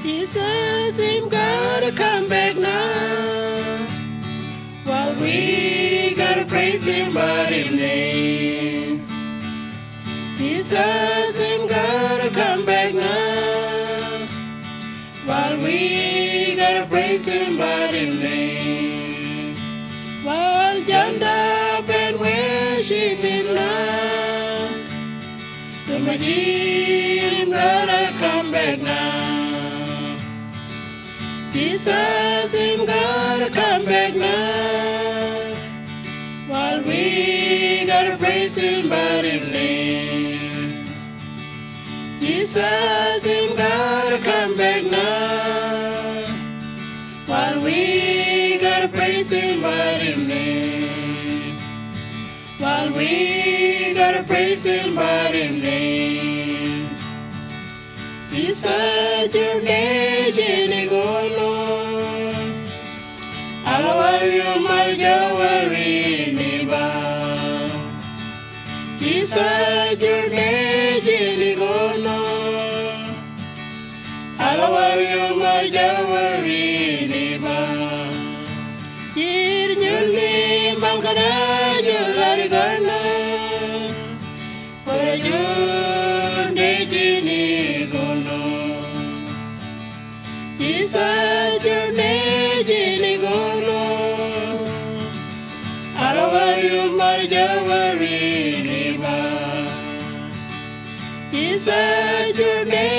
Jesus, him gotta come back now. While we gotta praise him by his name. Jesus, him gotta come back now. While we gotta praise him by his name. While John up and worship him now. The Magi gotta come back now. Jesus, him gotta come back now. While we gotta praise him by his name. Jesus, him gotta come back now. While we gotta praise him by his name. While we gotta praise him by his name. Jesus, your name is gone. Alawa you my jawari niba. Jesus, your name is gone. Alawa you my jawari niba. Jir nyuli bangkara julari garna. Para jur dejini gono. Jesus, your name is gone. Alawa you my jawari niba. Jesus, your name